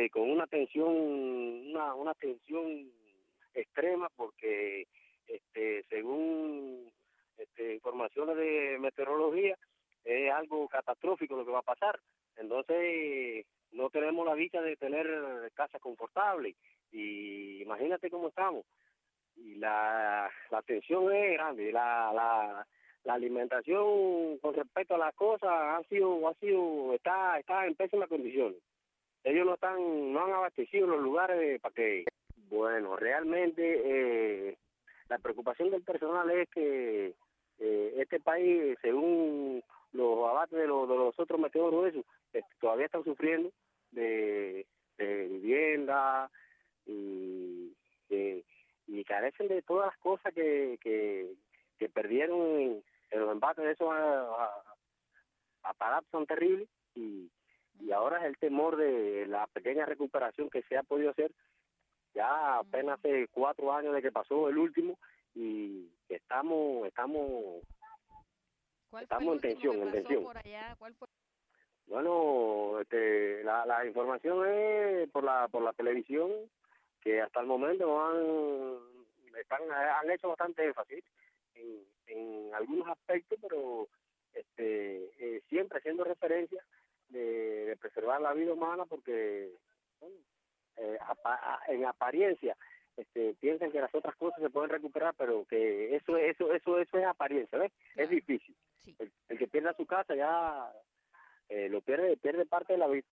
con una tensión, una tensión extrema, porque según informaciones de meteorología, es algo catastrófico lo que va a pasar. Entonces, no tenemos la dicha de tener casas confortables, y imagínate cómo estamos. Y la tensión es grande, la alimentación con respecto a las cosas está en pésimas condiciones. Ellos no han abastecido los lugares para que, bueno, realmente la preocupación del personal es que este país, según los abates de los otros meteoros, eso, todavía están sufriendo de vivienda, y, eh, y carecen de todas las cosas que perdieron en los embates de esos aparatos tan terribles, y ahora es el temor de la pequeña recuperación que se ha podido hacer. Ya apenas hace 4 años de que pasó el último, y estamos ¿Cuál fue el en último que tensión, en pasó tensión. por allá? ¿Cuál fue? Bueno, la información es por la televisión, que hasta el momento han hecho bastante énfasis en algunos aspectos, pero siempre haciendo referencia de preservar la vida humana, porque bueno, en apariencia piensan que las otras cosas se pueden recuperar, pero que eso es apariencia, ¿ves? Es Claro, difícil. sí. El que pierda su casa ya lo pierde parte de la vida.